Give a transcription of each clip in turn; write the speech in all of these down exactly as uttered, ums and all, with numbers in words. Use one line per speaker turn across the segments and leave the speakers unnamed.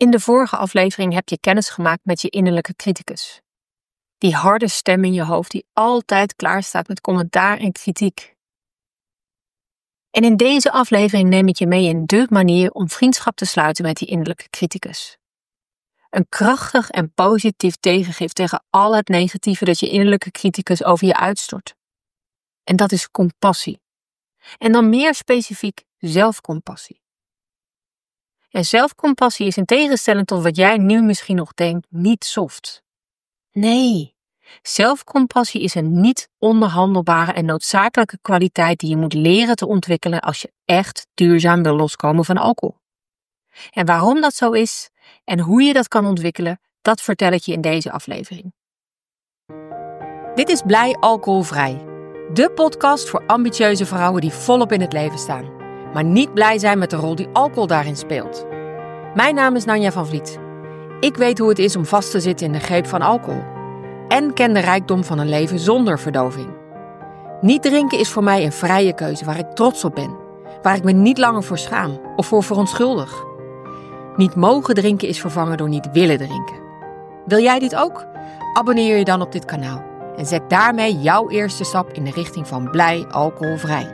In de vorige aflevering heb je kennis gemaakt met je innerlijke criticus. Die harde stem in je hoofd die altijd klaarstaat met commentaar en kritiek. En in deze aflevering neem ik je mee in de manier om vriendschap te sluiten met die innerlijke criticus. Een krachtig en positief tegengif tegen al het negatieve dat je innerlijke criticus over je uitstort. En dat is compassie. En dan meer specifiek zelfcompassie. En zelfcompassie is in tegenstelling tot wat jij nu misschien nog denkt niet soft. Nee, zelfcompassie is een niet onderhandelbare en noodzakelijke kwaliteit die je moet leren te ontwikkelen als je echt duurzaam wil loskomen van alcohol. En waarom dat zo is en hoe je dat kan ontwikkelen, dat vertel ik je in deze aflevering. Dit is Blij Alcoholvrij, de podcast voor ambitieuze vrouwen die volop in het leven staan, maar niet blij zijn met de rol die alcohol daarin speelt. Mijn naam is Nanja van Vliet. Ik weet hoe het is om vast te zitten in de greep van alcohol en ken de rijkdom van een leven zonder verdoving. Niet drinken is voor mij een vrije keuze waar ik trots op ben, waar ik me niet langer voor schaam of voor verontschuldig. Niet mogen drinken is vervangen door niet willen drinken. Wil jij dit ook? Abonneer je dan op dit kanaal en zet daarmee jouw eerste stap in de richting van blij alcoholvrij.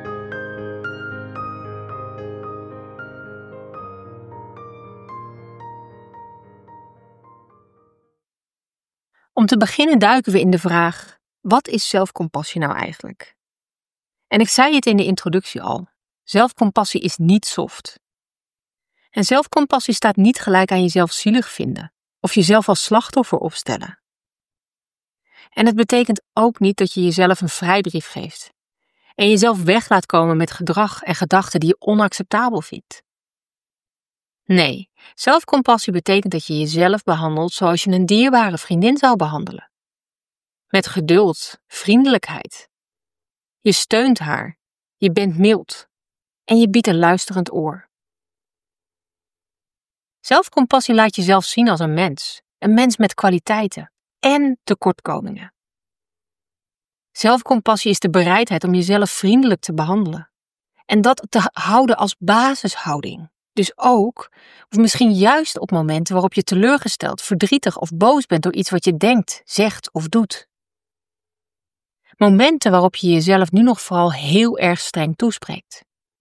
Om te beginnen duiken we in de vraag, wat is zelfcompassie nou eigenlijk? En ik zei het in de introductie al, zelfcompassie is niet soft. En zelfcompassie staat niet gelijk aan jezelf zielig vinden of jezelf als slachtoffer opstellen. En het betekent ook niet dat je jezelf een vrijbrief geeft en jezelf weg laat komen met gedrag en gedachten die je onacceptabel vindt. Nee, zelfcompassie betekent dat je jezelf behandelt zoals je een dierbare vriendin zou behandelen. Met geduld, vriendelijkheid. Je steunt haar, je bent mild en je biedt een luisterend oor. Zelfcompassie laat jezelf zien als een mens, een mens met kwaliteiten en tekortkomingen. Zelfcompassie is de bereidheid om jezelf vriendelijk te behandelen en dat te houden als basishouding. Dus ook, of misschien juist op momenten waarop je teleurgesteld, verdrietig of boos bent door iets wat je denkt, zegt of doet. Momenten waarop je jezelf nu nog vooral heel erg streng toespreekt.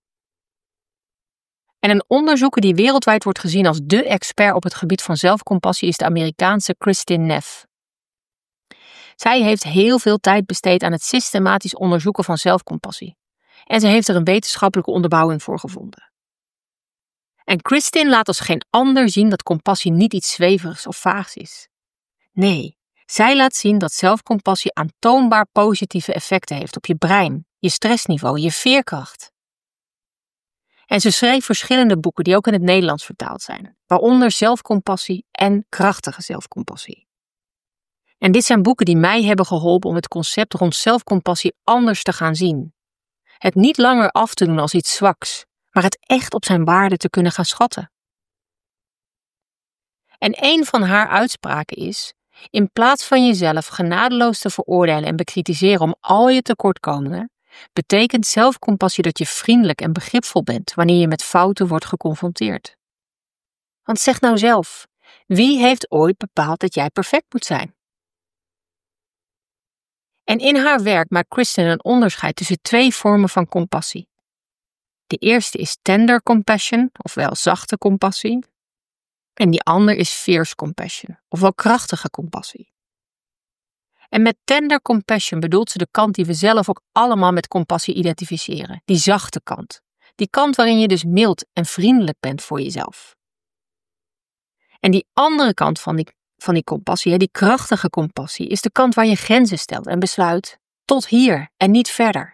En een onderzoeker die wereldwijd wordt gezien als dé expert op het gebied van zelfcompassie is de Amerikaanse Kristin Neff. Zij heeft heel veel tijd besteed aan het systematisch onderzoeken van zelfcompassie. En ze heeft er een wetenschappelijke onderbouwing voor gevonden. En Kristin laat als geen ander zien dat compassie niet iets zweverigs of vaags is. Nee, zij laat zien dat zelfcompassie aantoonbaar positieve effecten heeft op je brein, je stressniveau, je veerkracht. En ze schreef verschillende boeken die ook in het Nederlands vertaald zijn, waaronder Zelfcompassie en Krachtige Zelfcompassie. En dit zijn boeken die mij hebben geholpen om het concept rond zelfcompassie anders te gaan zien. Het niet langer af te doen als iets zwaks, maar het echt op zijn waarde te kunnen gaan schatten. En een van haar uitspraken is, in plaats van jezelf genadeloos te veroordelen en bekritiseren om al je tekortkomingen, betekent zelfcompassie dat je vriendelijk en begripvol bent wanneer je met fouten wordt geconfronteerd. Want zeg nou zelf, wie heeft ooit bepaald dat jij perfect moet zijn? En in haar werk maakt Kristin een onderscheid tussen twee vormen van compassie. De eerste is tender compassion, ofwel zachte compassie. En die ander is fierce compassion, ofwel krachtige compassie. En met tender compassion bedoelt ze de kant die we zelf ook allemaal met compassie identificeren. Die zachte kant. Die kant waarin je dus mild en vriendelijk bent voor jezelf. En die andere kant van die, van die compassie, die krachtige compassie, is de kant waar je grenzen stelt en besluit tot hier en niet verder.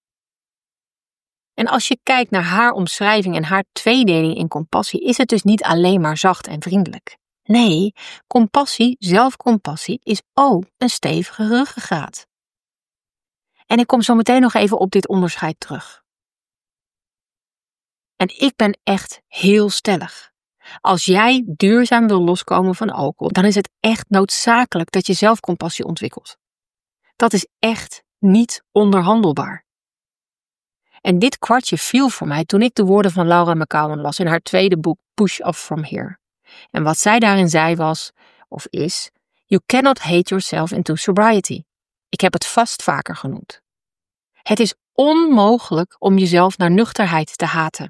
En als je kijkt naar haar omschrijving en haar tweedeling in compassie, is het dus niet alleen maar zacht en vriendelijk. Nee, compassie, zelfcompassie, is ook een stevige ruggengraat. En ik kom zo meteen nog even op dit onderscheid terug. En ik ben echt heel stellig. Als jij duurzaam wil loskomen van alcohol, dan is het echt noodzakelijk dat je zelfcompassie ontwikkelt. Dat is echt niet onderhandelbaar. En dit kwartje viel voor mij toen ik de woorden van Laura McKowen las in haar tweede boek Push Off From Here. En wat zij daarin zei was, of is, you cannot hate yourself into sobriety. Ik heb het vast vaker genoemd. Het is onmogelijk om jezelf naar nuchterheid te haten.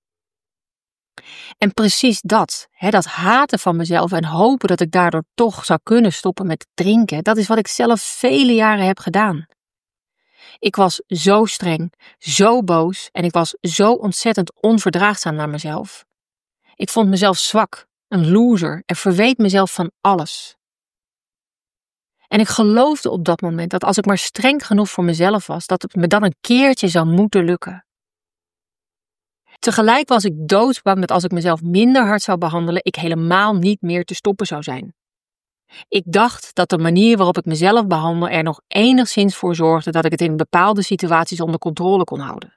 En precies dat, hè, dat haten van mezelf en hopen dat ik daardoor toch zou kunnen stoppen met drinken, dat is wat ik zelf vele jaren heb gedaan. Ik was zo streng, zo boos en ik was zo ontzettend onverdraagzaam naar mezelf. Ik vond mezelf zwak, een loser en verweet mezelf van alles. En ik geloofde op dat moment dat als ik maar streng genoeg voor mezelf was, dat het me dan een keertje zou moeten lukken. Tegelijk was ik doodsbang dat als ik mezelf minder hard zou behandelen, ik helemaal niet meer te stoppen zou zijn. Ik dacht dat de manier waarop ik mezelf behandel er nog enigszins voor zorgde dat ik het in bepaalde situaties onder controle kon houden.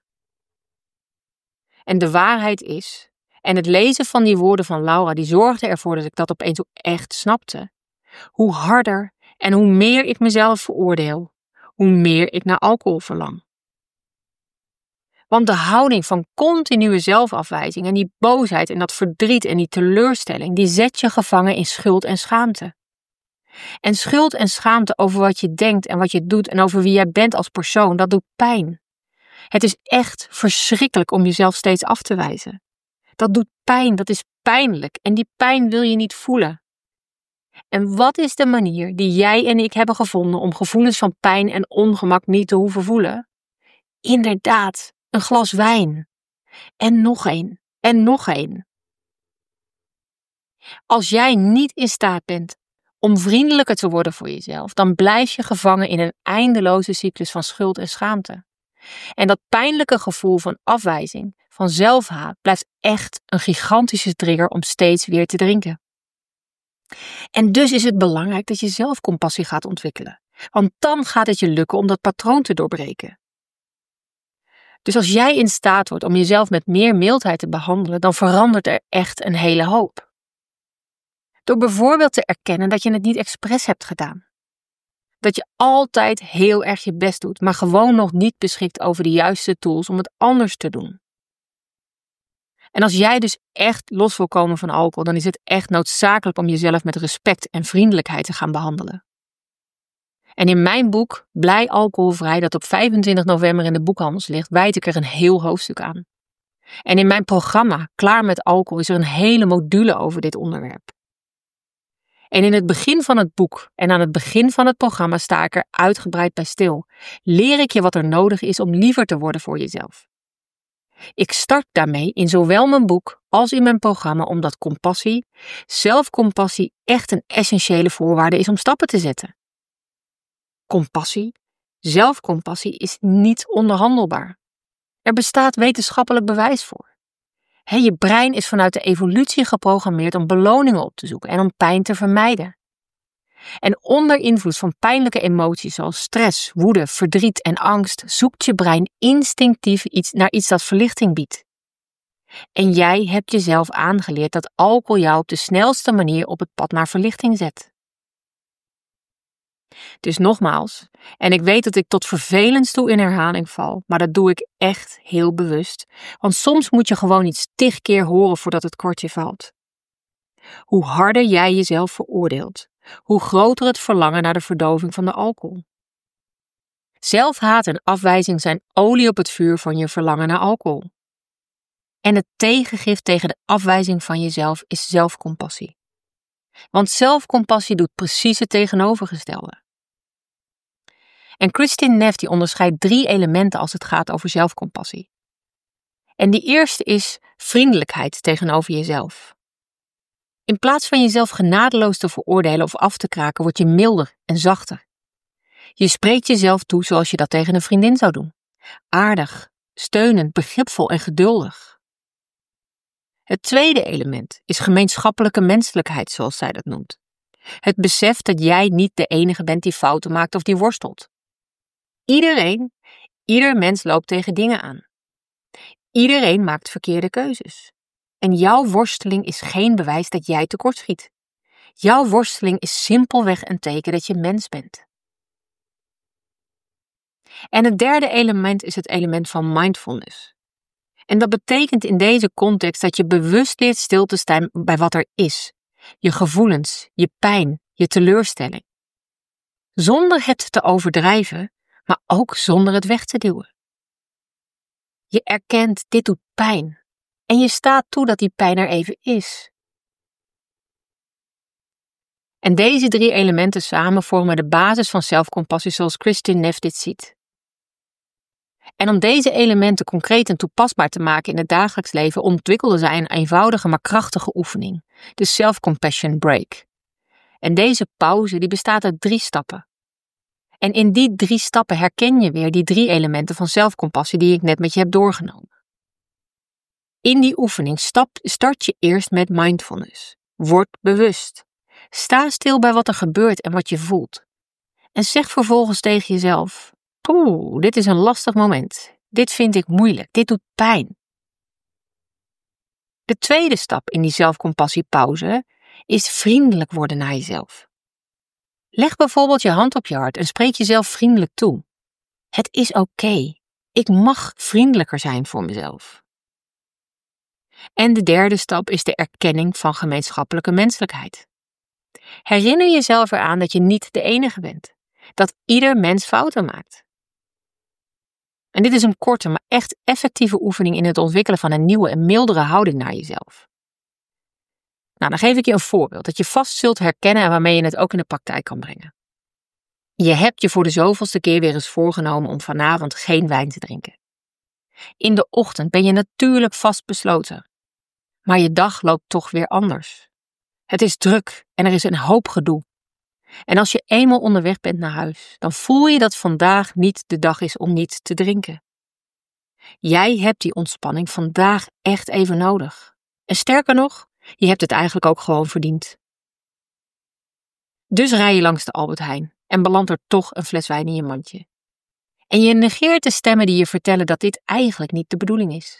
En de waarheid is, en het lezen van die woorden van Laura, die zorgde ervoor dat ik dat opeens ook echt snapte. Hoe harder en hoe meer ik mezelf veroordeel, hoe meer ik naar alcohol verlang. Want de houding van continue zelfafwijzing en die boosheid en dat verdriet en die teleurstelling, die zet je gevangen in schuld en schaamte. En schuld en schaamte over wat je denkt en wat je doet en over wie jij bent als persoon, dat doet pijn. Het is echt verschrikkelijk om jezelf steeds af te wijzen. Dat doet pijn, dat is pijnlijk en die pijn wil je niet voelen. En wat is de manier die jij en ik hebben gevonden om gevoelens van pijn en ongemak niet te hoeven voelen? Inderdaad, een glas wijn. En nog één, en nog één. Als jij niet in staat bent om vriendelijker te worden voor jezelf, dan blijf je gevangen in een eindeloze cyclus van schuld en schaamte. En dat pijnlijke gevoel van afwijzing, van zelfhaat, blijft echt een gigantische trigger om steeds weer te drinken. En dus is het belangrijk dat je zelfcompassie gaat ontwikkelen. Want dan gaat het je lukken om dat patroon te doorbreken. Dus als jij in staat wordt om jezelf met meer mildheid te behandelen, dan verandert er echt een hele hoop. Door bijvoorbeeld te erkennen dat je het niet expres hebt gedaan. Dat je altijd heel erg je best doet, maar gewoon nog niet beschikt over de juiste tools om het anders te doen. En als jij dus echt los wil komen van alcohol, dan is het echt noodzakelijk om jezelf met respect en vriendelijkheid te gaan behandelen. En in mijn boek, Blij alcoholvrij, dat op vijfentwintig november in de boekhandels ligt, wijd ik er een heel hoofdstuk aan. En in mijn programma, Klaar met alcohol, is er een hele module over dit onderwerp. En in het begin van het boek en aan het begin van het programma sta ik er uitgebreid bij stil. Leer ik je wat er nodig is om liever te worden voor jezelf. Ik start daarmee in zowel mijn boek als in mijn programma omdat compassie, zelfcompassie echt een essentiële voorwaarde is om stappen te zetten. Compassie, zelfcompassie is niet onderhandelbaar. Er bestaat wetenschappelijk bewijs voor. He, je brein is vanuit de evolutie geprogrammeerd om beloningen op te zoeken en om pijn te vermijden. En onder invloed van pijnlijke emoties zoals stress, woede, verdriet en angst zoekt je brein instinctief iets naar iets dat verlichting biedt. En jij hebt jezelf aangeleerd dat alcohol jou op de snelste manier op het pad naar verlichting zet. Dus nogmaals, en ik weet dat ik tot vervelens toe in herhaling val, maar dat doe ik echt heel bewust, want soms moet je gewoon iets tig keer horen voordat het kwartje valt. Hoe harder jij jezelf veroordeelt, hoe groter het verlangen naar de verdoving van de alcohol. Zelfhaat en afwijzing zijn olie op het vuur van je verlangen naar alcohol. En het tegengif tegen de afwijzing van jezelf is zelfcompassie. Want zelfcompassie doet precies het tegenovergestelde. En Kristin Neff die onderscheidt drie elementen als het gaat over zelfcompassie. En die eerste is vriendelijkheid tegenover jezelf. In plaats van jezelf genadeloos te veroordelen of af te kraken, word je milder en zachter. Je spreekt jezelf toe zoals je dat tegen een vriendin zou doen. Aardig, steunend, begripvol en geduldig. Het tweede element is gemeenschappelijke menselijkheid, zoals zij dat noemt. Het besef dat jij niet de enige bent die fouten maakt of die worstelt. Iedereen, ieder mens loopt tegen dingen aan. Iedereen maakt verkeerde keuzes. En jouw worsteling is geen bewijs dat jij tekortschiet. Jouw worsteling is simpelweg een teken dat je mens bent. En het derde element is het element van mindfulness. En dat betekent in deze context dat je bewust leert stil te staan bij wat er is, je gevoelens, je pijn, je teleurstelling. Zonder het te overdrijven, maar ook zonder het weg te duwen. Je erkent, dit doet pijn. En je staat toe dat die pijn er even is. En deze drie elementen samen vormen de basis van zelfcompassie zoals Kristin Neff dit ziet. En om deze elementen concreet en toepasbaar te maken in het dagelijks leven ontwikkelde zij een eenvoudige maar krachtige oefening, de Self-Compassion Break. En deze pauze die bestaat uit drie stappen. En in die drie stappen herken je weer die drie elementen van zelfcompassie die ik net met je heb doorgenomen. In die oefening stap, start je eerst met mindfulness. Word bewust. Sta stil bij wat er gebeurt en wat je voelt. En zeg vervolgens tegen jezelf: Oeh, dit is een lastig moment. Dit vind ik moeilijk. Dit doet pijn. De tweede stap in die zelfcompassiepauze is vriendelijk worden naar jezelf. Leg bijvoorbeeld je hand op je hart en spreek jezelf vriendelijk toe. Het is oké. Ik mag vriendelijker zijn voor mezelf. En de derde stap is de erkenning van gemeenschappelijke menselijkheid. Herinner jezelf eraan dat je niet de enige bent. Dat ieder mens fouten maakt. En dit is een korte, maar echt effectieve oefening in het ontwikkelen van een nieuwe en mildere houding naar jezelf. Nou, dan geef ik je een voorbeeld dat je vast zult herkennen en waarmee je het ook in de praktijk kan brengen. Je hebt je voor de zoveelste keer weer eens voorgenomen om vanavond geen wijn te drinken. In de ochtend ben je natuurlijk vastbesloten. Maar je dag loopt toch weer anders. Het is druk en er is een hoop gedoe. En als je eenmaal onderweg bent naar huis, dan voel je dat vandaag niet de dag is om niet te drinken. Jij hebt die ontspanning vandaag echt even nodig. En sterker nog, je hebt het eigenlijk ook gewoon verdiend. Dus rij je langs de Albert Heijn en belandt er toch een fles wijn in je mandje. En je negeert de stemmen die je vertellen dat dit eigenlijk niet de bedoeling is.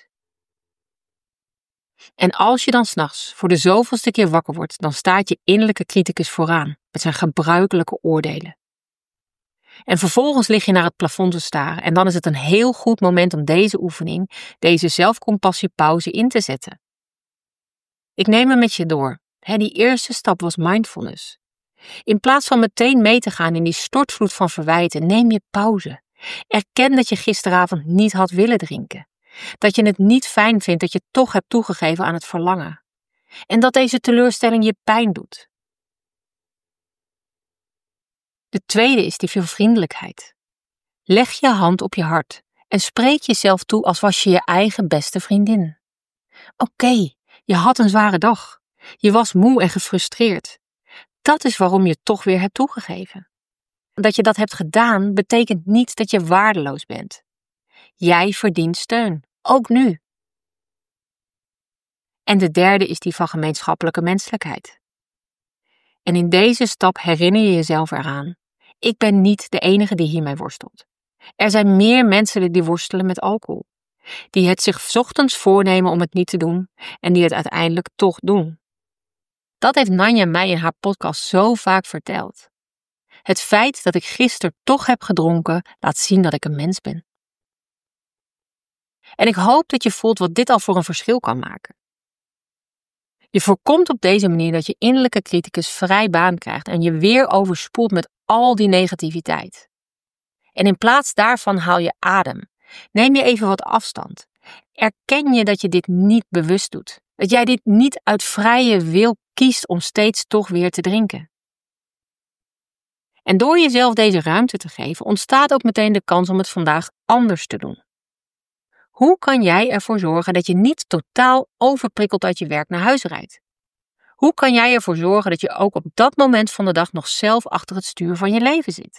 En als je dan 's nachts voor de zoveelste keer wakker wordt, dan staat je innerlijke criticus vooraan met zijn gebruikelijke oordelen. En vervolgens lig je naar het plafond te staren en dan is het een heel goed moment om deze oefening, deze zelfcompassiepauze in te zetten. Ik neem hem met je door. He, die eerste stap was mindfulness. In plaats van meteen mee te gaan in die stortvloed van verwijten, neem je pauze. Erken dat je gisteravond niet had willen drinken. Dat je het niet fijn vindt dat je toch hebt toegegeven aan het verlangen. En dat deze teleurstelling je pijn doet. De tweede is die veelvriendelijkheid. Leg je hand op je hart en spreek jezelf toe als was je je eigen beste vriendin. Oké, okay, je had een zware dag. Je was moe en gefrustreerd. Dat is waarom je toch weer hebt toegegeven. Dat je dat hebt gedaan betekent niet dat je waardeloos bent. Jij verdient steun, ook nu. En de derde is die van gemeenschappelijke menselijkheid. En in deze stap herinner je jezelf eraan: ik ben niet de enige die hiermee worstelt. Er zijn meer mensen die worstelen met alcohol. Die het zich 's ochtends voornemen om het niet te doen en die het uiteindelijk toch doen. Dat heeft Nanja mij in haar podcast zo vaak verteld. Het feit dat ik gisteren toch heb gedronken laat zien dat ik een mens ben. En ik hoop dat je voelt wat dit al voor een verschil kan maken. Je voorkomt op deze manier dat je innerlijke criticus vrij baan krijgt en je weer overspoelt met al die negativiteit. En in plaats daarvan haal je adem. Neem je even wat afstand. Erken je dat je dit niet bewust doet. Dat jij dit niet uit vrije wil kiest om steeds toch weer te drinken. En door jezelf deze ruimte te geven, ontstaat ook meteen de kans om het vandaag anders te doen. Hoe kan jij ervoor zorgen dat je niet totaal overprikkeld uit je werk naar huis rijdt? Hoe kan jij ervoor zorgen dat je ook op dat moment van de dag nog zelf achter het stuur van je leven zit?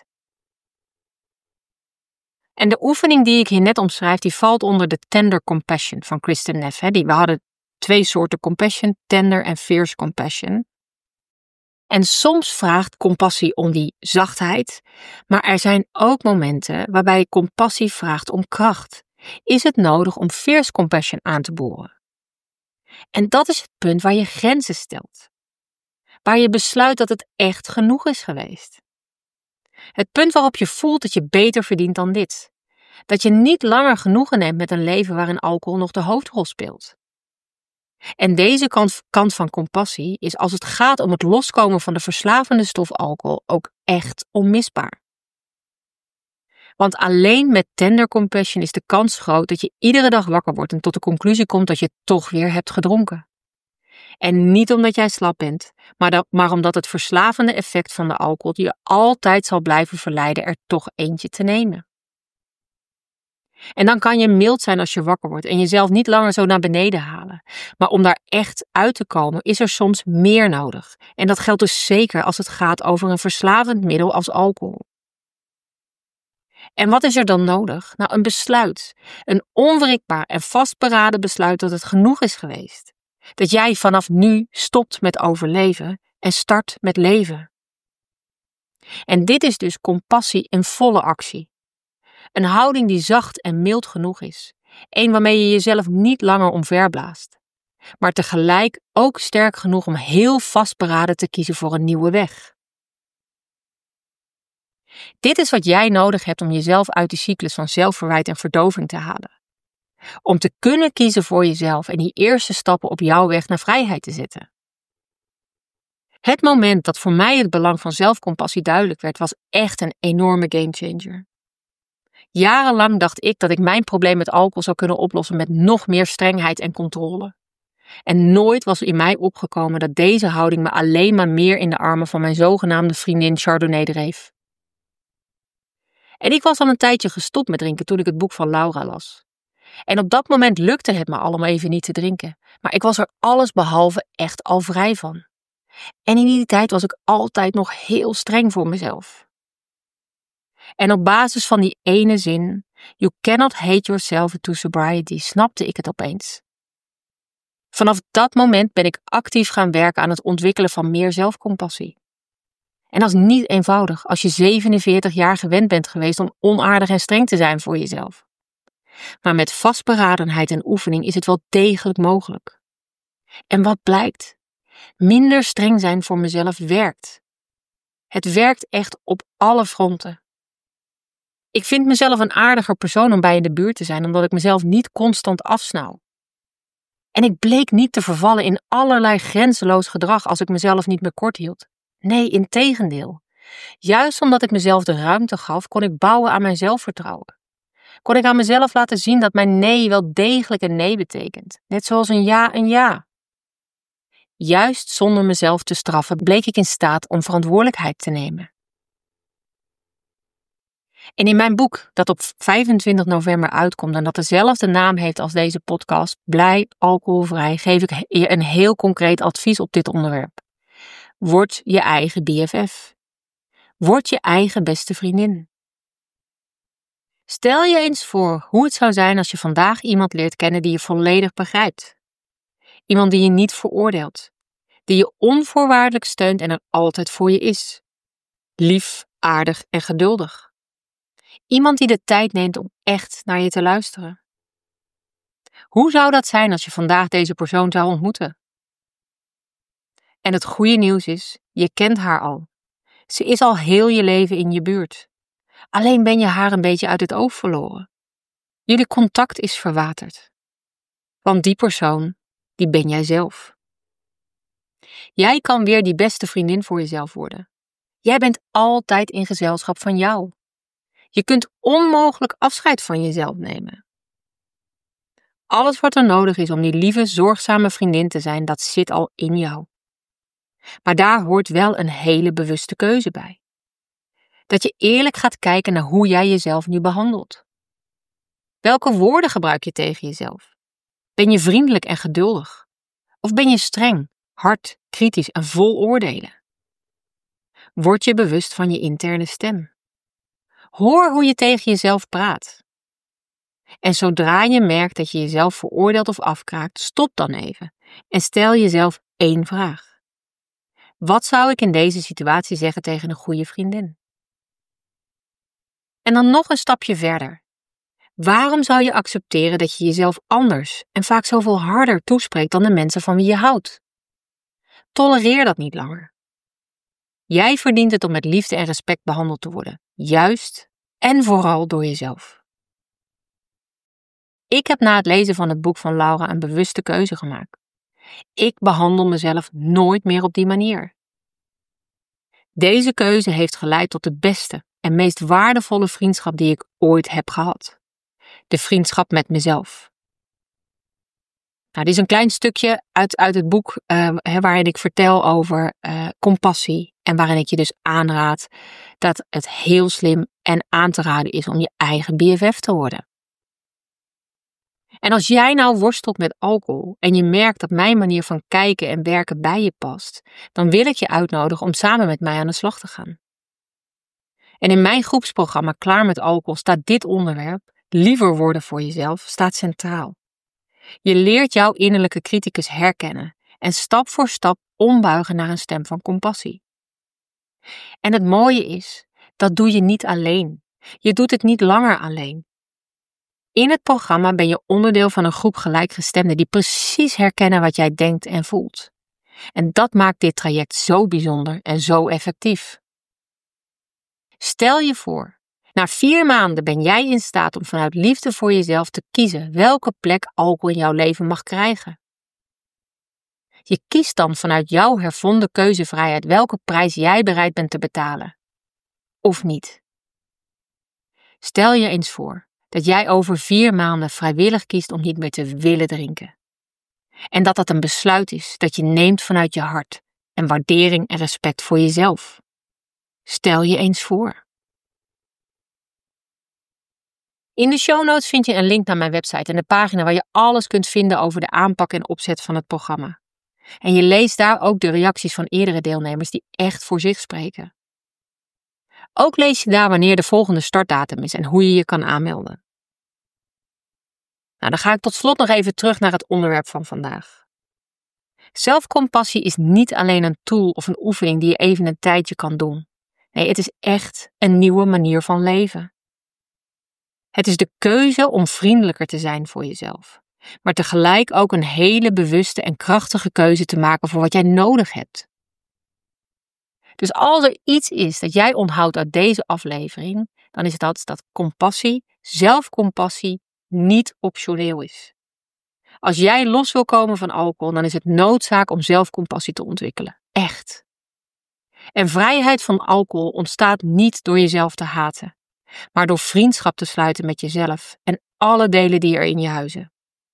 En de oefening die ik hier net omschrijf, die valt onder de tender compassion van Kristin Neff. Hè. Die, we hadden twee soorten compassion, tender en fierce compassion. En soms vraagt compassie om die zachtheid, maar er zijn ook momenten waarbij compassie vraagt om kracht. Is het nodig om fierce compassion aan te boren? En dat is het punt waar je grenzen stelt. Waar je besluit dat het echt genoeg is geweest. Het punt waarop je voelt dat je beter verdient dan dit. Dat je niet langer genoegen neemt met een leven waarin alcohol nog de hoofdrol speelt. En deze kant, kant van compassie is als het gaat om het loskomen van de verslavende stof alcohol ook echt onmisbaar. Want alleen met tender compassion is de kans groot dat je iedere dag wakker wordt en tot de conclusie komt dat je toch weer hebt gedronken. En niet omdat jij slap bent, maar, dat, maar omdat het verslavende effect van de alcohol je altijd zal blijven verleiden er toch eentje te nemen. En dan kan je mild zijn als je wakker wordt en jezelf niet langer zo naar beneden halen. Maar om daar echt uit te komen is er soms meer nodig. En dat geldt dus zeker als het gaat over een verslavend middel als alcohol. En wat is er dan nodig? Nou, een besluit. Een onwrikbaar en vastberaden besluit dat het genoeg is geweest. Dat jij vanaf nu stopt met overleven en start met leven. En dit is dus compassie in volle actie. Een houding die zacht en mild genoeg is. Een waarmee je jezelf niet langer omverblaast. Maar tegelijk ook sterk genoeg om heel vastberaden te kiezen voor een nieuwe weg. Dit is wat jij nodig hebt om jezelf uit de cyclus van zelfverwijt en verdoving te halen. Om te kunnen kiezen voor jezelf en die eerste stappen op jouw weg naar vrijheid te zetten. Het moment dat voor mij het belang van zelfcompassie duidelijk werd, was echt een enorme gamechanger. Jarenlang dacht ik dat ik mijn probleem met alcohol zou kunnen oplossen met nog meer strengheid en controle. En nooit was in mij opgekomen dat deze houding me alleen maar meer in de armen van mijn zogenaamde vriendin Chardonnay dreef. En ik was al een tijdje gestopt met drinken toen ik het boek van Laura las. En op dat moment lukte het me al om even niet te drinken. Maar ik was er allesbehalve echt al vrij van. En in die tijd was ik altijd nog heel streng voor mezelf. En op basis van die ene zin, you cannot hate yourself into sobriety, snapte ik het opeens. Vanaf dat moment ben ik actief gaan werken aan het ontwikkelen van meer zelfcompassie. En dat is niet eenvoudig als je zevenenveertig jaar gewend bent geweest om onaardig en streng te zijn voor jezelf. Maar met vastberadenheid en oefening is het wel degelijk mogelijk. En wat blijkt? Minder streng zijn voor mezelf werkt. Het werkt echt op alle fronten. Ik vind mezelf een aardiger persoon om bij in de buurt te zijn, omdat ik mezelf niet constant afsnauw. En ik bleek niet te vervallen in allerlei grenzeloos gedrag als ik mezelf niet meer kort hield. Nee, integendeel. Juist omdat ik mezelf de ruimte gaf, kon ik bouwen aan mijn zelfvertrouwen. Kon ik aan mezelf laten zien dat mijn nee wel degelijk een nee betekent. Net zoals een ja een ja. Juist zonder mezelf te straffen bleek ik in staat om verantwoordelijkheid te nemen. En in mijn boek, dat op vijfentwintig november uitkomt en dat dezelfde naam heeft als deze podcast, Blij alcoholvrij, geef ik je een heel concreet advies op dit onderwerp. Word je eigen B F F. Word je eigen beste vriendin. Stel je eens voor hoe het zou zijn als je vandaag iemand leert kennen die je volledig begrijpt. Iemand die je niet veroordeelt. Die je onvoorwaardelijk steunt en er altijd voor je is. Lief, aardig en geduldig. Iemand die de tijd neemt om echt naar je te luisteren. Hoe zou dat zijn als je vandaag deze persoon zou ontmoeten? En het goede nieuws is, je kent haar al. Ze is al heel je leven in je buurt. Alleen ben je haar een beetje uit het oog verloren. Jullie contact is verwaterd. Want die persoon, die ben jij zelf. Jij kan weer die beste vriendin voor jezelf worden. Jij bent altijd in gezelschap van jou. Je kunt onmogelijk afscheid van jezelf nemen. Alles wat er nodig is om die lieve, zorgzame vriendin te zijn, dat zit al in jou. Maar daar hoort wel een hele bewuste keuze bij. Dat je eerlijk gaat kijken naar hoe jij jezelf nu behandelt. Welke woorden gebruik je tegen jezelf? Ben je vriendelijk en geduldig? Of ben je streng, hard, kritisch en vol oordelen? Word je bewust van je interne stem. Hoor hoe je tegen jezelf praat. En zodra je merkt dat je jezelf veroordeelt of afkraakt, stop dan even en stel jezelf één vraag. Wat zou ik in deze situatie zeggen tegen een goede vriendin? En dan nog een stapje verder. Waarom zou je accepteren dat je jezelf anders en vaak zoveel harder toespreekt dan de mensen van wie je houdt? Tolereer dat niet langer. Jij verdient het om met liefde en respect behandeld te worden, juist en vooral door jezelf. Ik heb na het lezen van het boek van Laura een bewuste keuze gemaakt. Ik behandel mezelf nooit meer op die manier. Deze keuze heeft geleid tot de beste en meest waardevolle vriendschap die ik ooit heb gehad. De vriendschap met mezelf. Nou, dit is een klein stukje uit, uit het boek uh, waarin ik vertel over uh, compassie. En waarin ik je dus aanraad dat het heel slim en aan te raden is om je eigen B F F te worden. En als jij nou worstelt met alcohol en je merkt dat mijn manier van kijken en werken bij je past, dan wil ik je uitnodigen om samen met mij aan de slag te gaan. En in mijn groepsprogramma Klaar met alcohol staat dit onderwerp, liever worden voor jezelf, staat centraal. Je leert jouw innerlijke criticus herkennen en stap voor stap ombuigen naar een stem van compassie. En het mooie is, dat doe je niet alleen. Je doet het niet langer alleen. In het programma ben je onderdeel van een groep gelijkgestemden die precies herkennen wat jij denkt en voelt. En dat maakt dit traject zo bijzonder en zo effectief. Stel je voor, na vier maanden ben jij in staat om vanuit liefde voor jezelf te kiezen welke plek alcohol in jouw leven mag krijgen. Je kiest dan vanuit jouw hervonden keuzevrijheid welke prijs jij bereid bent te betalen. Of niet. Stel je eens voor dat jij over vier maanden vrijwillig kiest om niet meer te willen drinken. En dat dat een besluit is dat je neemt vanuit je hart en waardering en respect voor jezelf. Stel je eens voor. In de show notes vind je een link naar mijn website en de pagina waar je alles kunt vinden over de aanpak en opzet van het programma. En je leest daar ook de reacties van eerdere deelnemers die echt voor zich spreken. Ook lees je daar wanneer de volgende startdatum is en hoe je je kan aanmelden. Nou, dan ga ik tot slot nog even terug naar het onderwerp van vandaag. Zelfcompassie is niet alleen een tool of een oefening die je even een tijdje kan doen. Nee, het is echt een nieuwe manier van leven. Het is de keuze om vriendelijker te zijn voor jezelf. Maar tegelijk ook een hele bewuste en krachtige keuze te maken voor wat jij nodig hebt. Dus als er iets is dat jij onthoudt uit deze aflevering, dan is dat dat compassie, zelfcompassie, niet optioneel is. Als jij los wil komen van alcohol, dan is het noodzaak om zelfcompassie te ontwikkelen. Echt. En vrijheid van alcohol ontstaat niet door jezelf te haten, maar door vriendschap te sluiten met jezelf en alle delen die er in je huizen.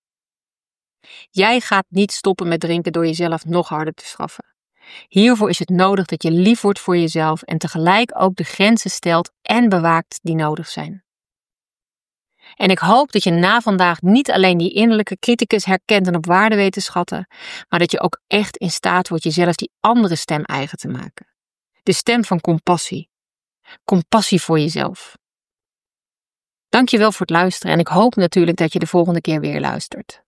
Jij gaat niet stoppen met drinken door jezelf nog harder te straffen. Hiervoor is het nodig dat je lief wordt voor jezelf en tegelijk ook de grenzen stelt en bewaakt die nodig zijn. En ik hoop dat je na vandaag niet alleen die innerlijke criticus herkent en op waarde weet te schatten, maar dat je ook echt in staat wordt jezelf die andere stem eigen te maken. De stem van compassie. Compassie voor jezelf. Dankjewel voor het luisteren en ik hoop natuurlijk dat je de volgende keer weer luistert.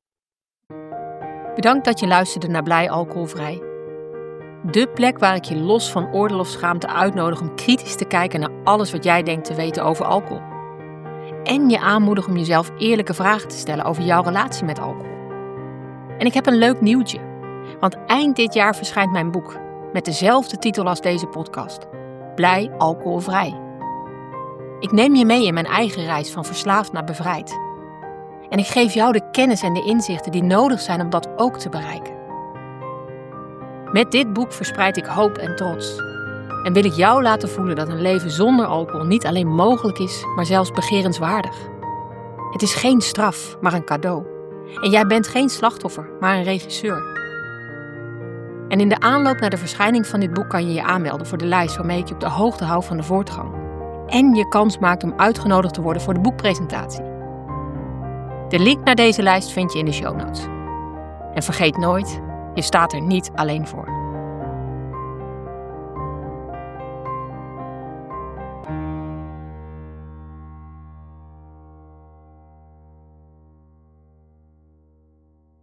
Bedankt dat je luisterde naar Blij Alcoholvrij. De plek waar ik je los van oordeel of schaamte uitnodig om kritisch te kijken naar alles wat jij denkt te weten over alcohol. En je aanmoedig om jezelf eerlijke vragen te stellen over jouw relatie met alcohol. En ik heb een leuk nieuwtje. Want eind dit jaar verschijnt mijn boek met dezelfde titel als deze podcast. Blij Alcoholvrij. Ik neem je mee in mijn eigen reis van verslaafd naar bevrijd. En ik geef jou de kennis en de inzichten die nodig zijn om dat ook te bereiken. Met dit boek verspreid ik hoop en trots. En wil ik jou laten voelen dat een leven zonder alcohol niet alleen mogelijk is, maar zelfs begerenswaardig. Het is geen straf, maar een cadeau. En jij bent geen slachtoffer, maar een regisseur. En in de aanloop naar de verschijning van dit boek kan je je aanmelden voor de lijst waarmee ik je op de hoogte hou van de voortgang. En je kans maakt om uitgenodigd te worden voor de boekpresentatie. De link naar deze lijst vind je in de show notes. En vergeet nooit, je staat er niet alleen voor.